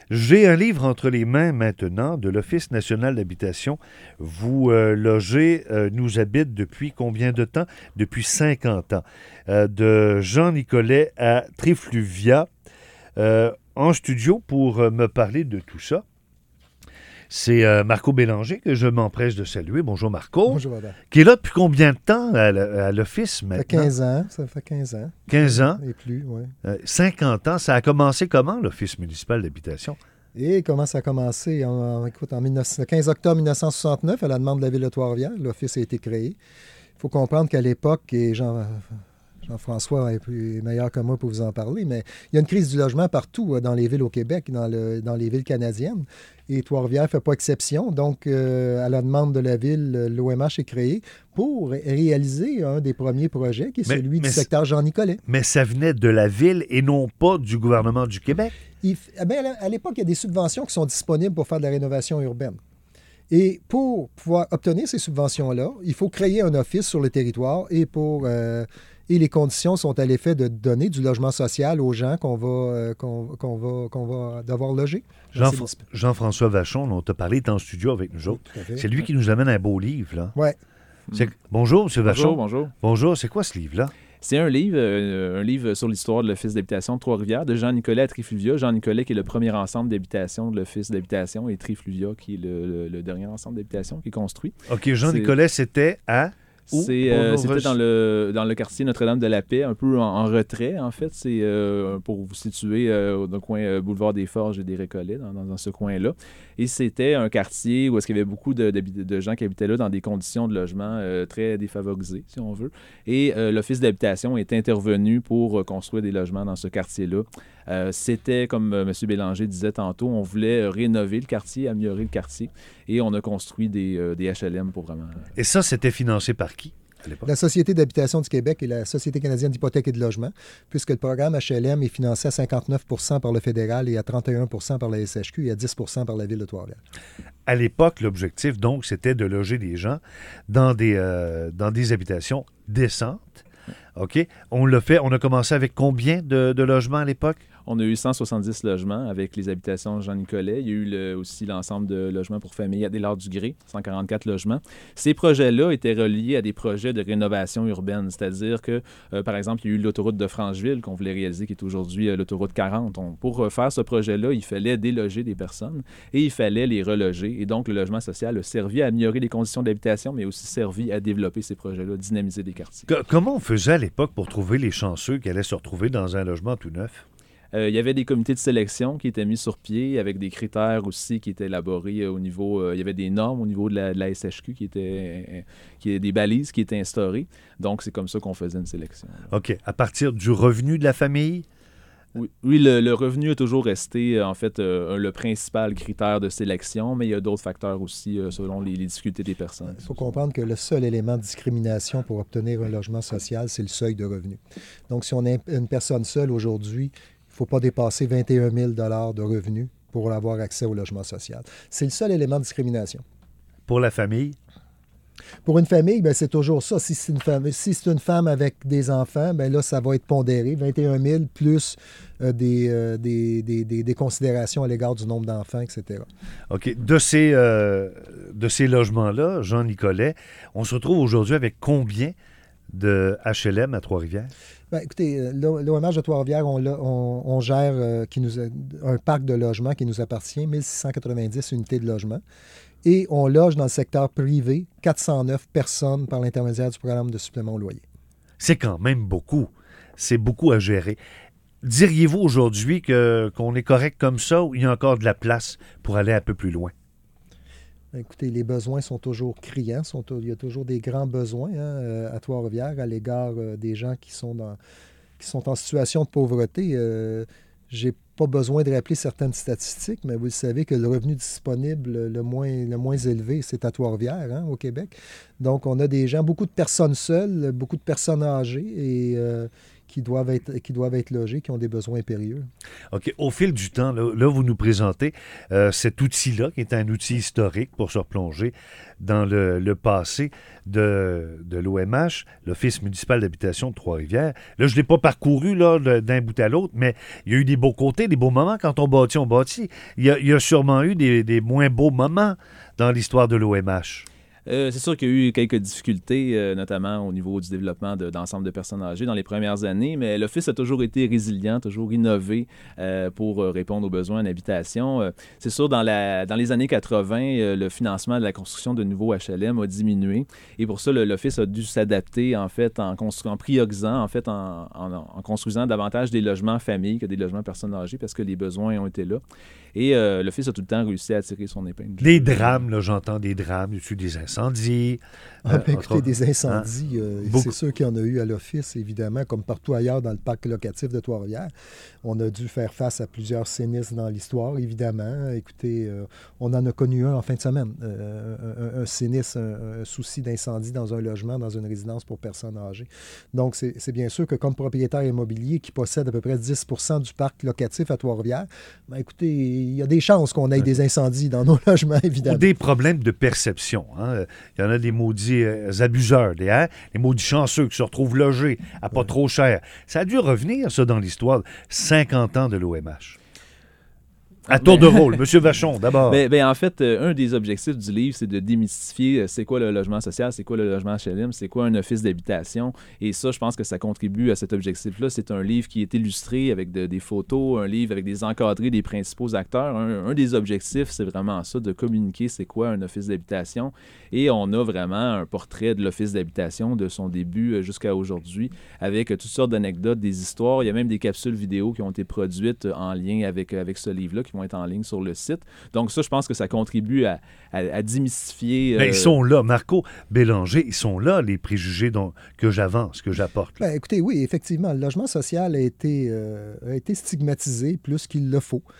J'ai un livre entre les mains maintenant de l'Office national d'habitation. Vous logez, nous habite depuis combien de temps? Depuis 50 ans. De Jean Nicolet à Trifluvia, en studio pour me parler de tout ça. C'est Marco Bélanger que je m'empresse de saluer. Bonjour Marco. Bonjour, madame. Qui est là depuis combien de temps à l'Office maintenant? Ça fait 15 ans. 15 ans? Et plus, oui. 50 ans. Ça a commencé comment, l'Office municipal d'habitation? Et comment ça a commencé? Écoute, le 15 octobre 1969, à la demande de la Ville de Trois-Rivières, l'Office a été créé. Il faut comprendre qu'à l'époque, et Jean-François est meilleur que moi pour vous en parler, mais il y a une crise du logement partout dans les villes au Québec, dans les villes canadiennes. Et Trois-Rivières ne fait pas exception. Donc, à la demande de la ville, l'OMH est créé pour réaliser un des premiers projets, qui est celui du secteur Jean-Nicolet. Mais ça venait de la ville et non pas du gouvernement du Québec? À l'époque, il y a des subventions qui sont disponibles pour faire de la rénovation urbaine. Et pour pouvoir obtenir ces subventions-là, il faut créer un office sur le territoire et les conditions sont à l'effet de donner du logement social aux gens qu'on va devoir loger. Jean-François Vachon, dont tu as parlé, est en studio avec nous autres. C'est lui qui nous amène un beau livre, là. Oui. Bonjour, M. Vachon. Bonjour. Bonjour, c'est quoi ce livre-là? C'est un livre sur l'histoire de l'Office d'habitation de Trois-Rivières, de Jean Nicolet à Trifluvia. Jean Nicolet qui est le premier ensemble d'habitation de l'Office d'habitation et Trifluvia qui est le dernier ensemble d'habitation qui est construit. OK, Jean Nicolet, c'était à... C'était dans le quartier Notre-Dame-de-la-Paix, un peu en retrait, en fait. C'est pour vous situer dans le coin Boulevard des Forges et des Récollets, dans ce coin-là. Et c'était un quartier où est-ce qu'il y avait beaucoup de gens qui habitaient là dans des conditions de logement très défavorisées, si on veut. Et l'Office d'habitation est intervenu pour construire des logements dans ce quartier-là. C'était, comme M. Bélanger disait tantôt, on voulait rénover le quartier, améliorer le quartier, et on a construit des HLM pour vraiment... Et ça, c'était financé par qui à l'époque? La Société d'habitation du Québec et la Société canadienne d'hypothèque et de logement, puisque le programme HLM est financé à 59 % par le fédéral et à 31 % par la SHQ et à 10 % par la Ville de Trois-Rivières. À l'époque, l'objectif, donc, c'était de loger des gens dans des habitations décentes. OK. On l'a fait. On a commencé avec combien de logements à l'époque? On a eu 170 logements avec les habitations Jean-Nicolet. Il y a eu aussi l'ensemble de logements pour famille à Des-Lards-du-Gré, 144 logements. Ces projets-là étaient reliés à des projets de rénovation urbaine, c'est-à-dire que, par exemple, il y a eu l'autoroute de Francheville qu'on voulait réaliser, qui est aujourd'hui l'autoroute 40. Pour faire ce projet-là, il fallait déloger des personnes et il fallait les reloger. Et donc, le logement social a servi à améliorer les conditions d'habitation, mais aussi servi à développer ces projets-là, dynamiser des quartiers. Comment on faisait à l'époque pour trouver les chanceux qui allaient se retrouver dans un logement tout neuf? Il y avait des comités de sélection qui étaient mis sur pied avec des critères aussi qui étaient élaborés au niveau... il y avait des normes au niveau de la SHQ qui étaient des balises qui étaient instaurées. Donc, c'est comme ça qu'on faisait une sélection. OK. À partir du revenu de la famille? Oui, le revenu a toujours resté, en fait, le principal critère de sélection, mais il y a d'autres facteurs aussi selon les difficultés des personnes. Il faut comprendre que le seul élément de discrimination pour obtenir un logement social, c'est le seuil de revenu. Donc, si on est une personne seule aujourd'hui, il ne faut pas dépasser 21 000 $ de revenus pour avoir accès au logement social. C'est le seul élément de discrimination. Pour la famille? Pour une famille, bien, c'est toujours ça. Si c'est une femme avec des enfants, bien là, ça va être pondéré. 21 000 plus des considérations à l'égard du nombre d'enfants, etc. OK. De ces logements-là, Jean Nicolet, on se retrouve aujourd'hui avec combien de HLM à Trois-Rivières? Bien, écoutez, l'OMH de Trois-Rivières, on gère un parc de logements qui nous appartient, 1690 unités de logement. Et on loge dans le secteur privé 409 personnes par l'intermédiaire du programme de supplément au loyer. C'est quand même beaucoup. C'est beaucoup à gérer. Diriez-vous aujourd'hui qu'on est correct comme ça ou il y a encore de la place pour aller un peu plus loin? Écoutez, les besoins sont toujours criants. Il y a toujours des grands besoins à Trois-Rivières à l'égard des gens qui sont en situation de pauvreté. Je n'ai pas besoin de rappeler certaines statistiques, mais vous le savez que le revenu disponible le moins élevé, c'est à Trois-Rivières, au Québec. Donc, on a des gens, beaucoup de personnes seules, beaucoup de personnes âgées, et qui doivent être logés, qui ont des besoins impérieux. OK. Au fil du temps, là vous nous présentez cet outil-là, qui est un outil historique pour se replonger dans le passé de l'OMH, l'Office municipal d'habitation de Trois-Rivières. Là, je ne l'ai pas parcouru là, d'un bout à l'autre, mais il y a eu des beaux côtés, des beaux moments. Quand on bâtit, on bâtit. Il y a sûrement eu des moins beaux moments dans l'histoire de l'OMH. C'est sûr qu'il y a eu quelques difficultés, notamment au niveau du développement d'ensemble de personnes âgées dans les premières années, mais l'Office a toujours été résilient, toujours innové pour répondre aux besoins en habitation. C'est sûr, dans les années 80, le financement de la construction de nouveaux HLM a diminué et pour ça, l'Office a dû s'adapter en fait en priorisant, en fait, en construisant davantage des logements familles que des logements personnes âgées parce que les besoins ont été là. Et l'Office a tout le temps réussi à tirer son épingle. Des drames, là, j'entends des drames, dessus des incendies. Écoutez, des incendies, c'est sûr qu'il y en a eu à l'Office, évidemment, comme partout ailleurs dans le parc locatif de Trois-Rivières. On a dû faire face à plusieurs sinistres dans l'histoire, évidemment. Écoutez, on en a connu un en fin de semaine. Un sinistre, un souci d'incendie dans un logement, dans une résidence pour personnes âgées. Donc, c'est bien sûr que comme propriétaire immobilier qui possède à peu près 10 % du parc locatif à Trois-Rivières, ben, écoutez, il y a des chances qu'on ait des incendies dans nos logements, évidemment. Ou des problèmes de perception. Hein. Il y en a des maudits abuseurs, des maudits chanceux qui se retrouvent logés à pas trop cher. Ça a dû revenir, ça, dans l'histoire. 50 ans de l'OMH. À tour de rôle. Monsieur Vachon, d'abord. En fait, un des objectifs du livre, c'est de démystifier c'est quoi le logement social, c'est quoi le logement HLM, c'est quoi un office d'habitation. Et ça, je pense que ça contribue à cet objectif-là. C'est un livre qui est illustré avec des photos, un livre avec des encadrés des principaux acteurs. Un des objectifs, c'est vraiment ça, de communiquer c'est quoi un office d'habitation. Et on a vraiment un portrait de l'office d'habitation de son début jusqu'à aujourd'hui, avec toutes sortes d'anecdotes, des histoires. Il y a même des capsules vidéo qui ont été produites en lien avec ce livre-là, qui vont être en ligne sur le site. Donc ça, je pense que ça contribue à démystifier... Ils sont là, Marco Bélanger, ils sont là, les préjugés que j'avance, que j'apporte. Écoutez, oui, effectivement, le logement social a été stigmatisé plus qu'il le faut.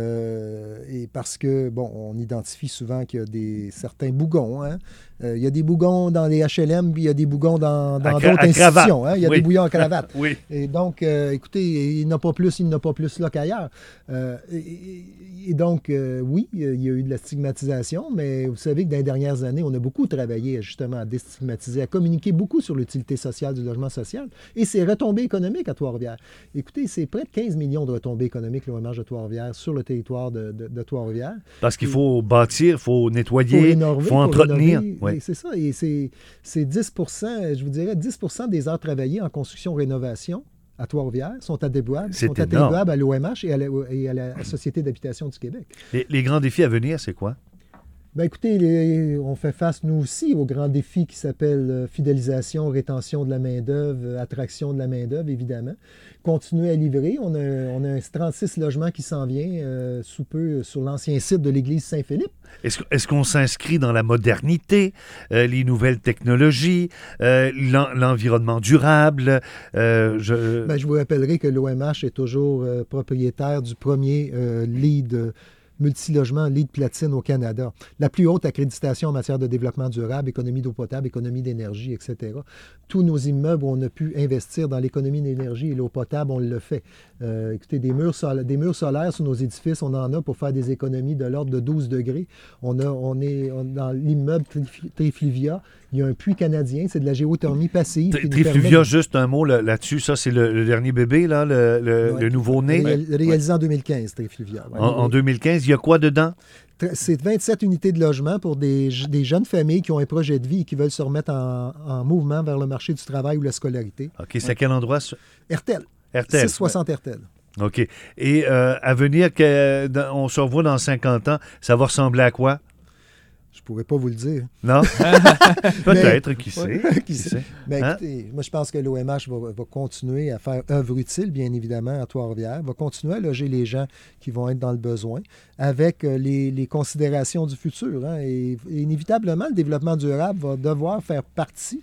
Et parce que, on identifie souvent qu'il y a certains bougons. Hein? Il y a des bougons dans les HLM, puis il y a des bougons dans d'autres institutions. Hein? Il y a des bougons en cravate. Oui. Et donc, écoutez, il n'a pas plus là qu'ailleurs. Et donc, oui, il y a eu de la stigmatisation, mais vous savez que dans les dernières années, on a beaucoup travaillé justement à déstigmatiser, à communiquer beaucoup sur l'utilité sociale du logement social et ses retombées économiques à Trois-Rivières. Écoutez, c'est près de 15 millions de retombées économiques, l'OMH de Trois-Rivières, sur le territoire de Trois-Rivières. Parce qu'il faut bâtir, il faut nettoyer, il faut entretenir. Oui. C'est ça. Et c'est 10 %, je vous dirais, 10 % des heures travaillées en construction-rénovation à Trois-Rivières sont attribuables à l'OMH et à la Société d'habitation du Québec. Les grands défis à venir, c'est quoi? Écoutez, on fait face, nous aussi, au grand défi qui s'appelle fidélisation, rétention de la main-d'œuvre, attraction de la main-d'œuvre, évidemment. Continuer à livrer. On a 36 logements qui s'en vient sous peu sur l'ancien site de l'église Saint-Philippe. Est-ce qu'on s'inscrit dans la modernité, les nouvelles technologies, l'environnement durable? Je vous rappellerai que l'OMH est toujours propriétaire du premier LEED multilogement LEED Platine au Canada. La plus haute accréditation en matière de développement durable, économie d'eau potable, économie d'énergie, etc. Tous nos immeubles où on a pu investir dans l'économie d'énergie et l'eau potable, on le fait. Écoutez, des murs solaires sur nos édifices, on en a pour faire des économies de l'ordre de 12 degrés. On est dans l'immeuble Trifluvia. Il y a un puits canadien, c'est de la géothermie passive. Trifluvia, juste un mot là-dessus, ça c'est le dernier bébé, là, le nouveau-né. Réalisé en 2015, Trifluvia. En 2015, il y a quoi dedans? C'est 27 unités de logement pour des jeunes familles qui ont un projet de vie et qui veulent se remettre en mouvement vers le marché du travail ou la scolarité. OK, c'est à quel endroit? Hertel. 660 Hertel. OK. Et à venir, on se revoit dans 50 ans, ça va ressembler à quoi? Je ne pourrais pas vous le dire. Non? Peut-être, qui sait? Qui sait? Mais écoutez, moi, je pense que l'OMH va continuer à faire œuvre utile, bien évidemment, à Trois-Rivières, va continuer à loger les gens qui vont être dans le besoin avec les considérations du futur. Hein, et inévitablement, le développement durable va devoir faire partie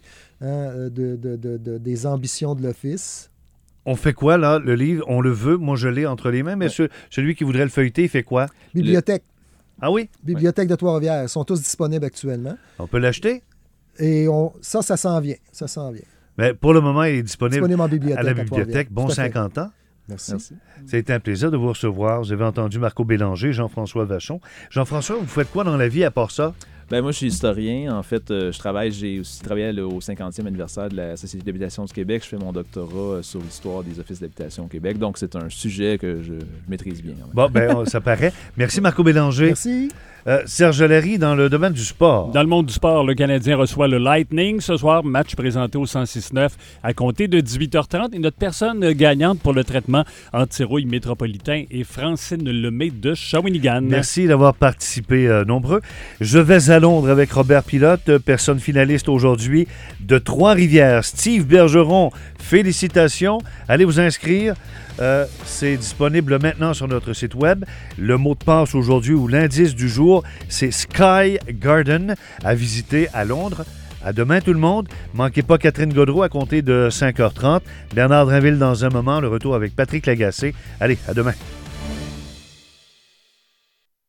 des ambitions de l'Office. On fait quoi, là, le livre? On le veut, moi je l'ai entre les mains, mais celui qui voudrait le feuilleter, il fait quoi? Bibliothèque. Ah oui? Bibliothèque de Trois-Rivières. Ils sont tous disponibles actuellement. On peut l'acheter? Et ça s'en vient. Ça s'en vient. Mais pour le moment, il est disponible en bibliothèque, à la bibliothèque. Bon 50 ans. Merci. Ça a été un plaisir de vous recevoir. Vous avez entendu Marco Bélanger, Jean-François Vachon. Jean-François, vous faites quoi dans la vie à part ça? Ben moi, je suis historien. En fait, j'ai aussi travaillé au 50e anniversaire de la Société d'habitation du Québec. Je fais mon doctorat sur l'histoire des offices d'habitation au Québec. Donc, c'est un sujet que je maîtrise bien. Bon, ça paraît. Merci, Marco Bélanger. Merci. Serge Larry, dans le domaine du sport. Dans le monde du sport, le Canadien reçoit le Lightning. Ce soir, match présenté au 106.9 à compter de 18h30. Et notre personne gagnante pour le traitement anti-rouille métropolitain est Francine Lemay de Shawinigan. Merci d'avoir participé nombreux. Je vais à Londres avec Robert Pilote, personne finaliste aujourd'hui de Trois-Rivières. Steve Bergeron, félicitations. Allez vous inscrire. C'est disponible maintenant sur notre site web. Le mot de passe aujourd'hui ou l'indice du jour, c'est Sky Garden à visiter à Londres. À demain tout le monde. Manquez pas Catherine Gaudreau à compter de 5h30. Bernard Drinville dans un moment. Le retour avec Patrick Lagacé. Allez, à demain.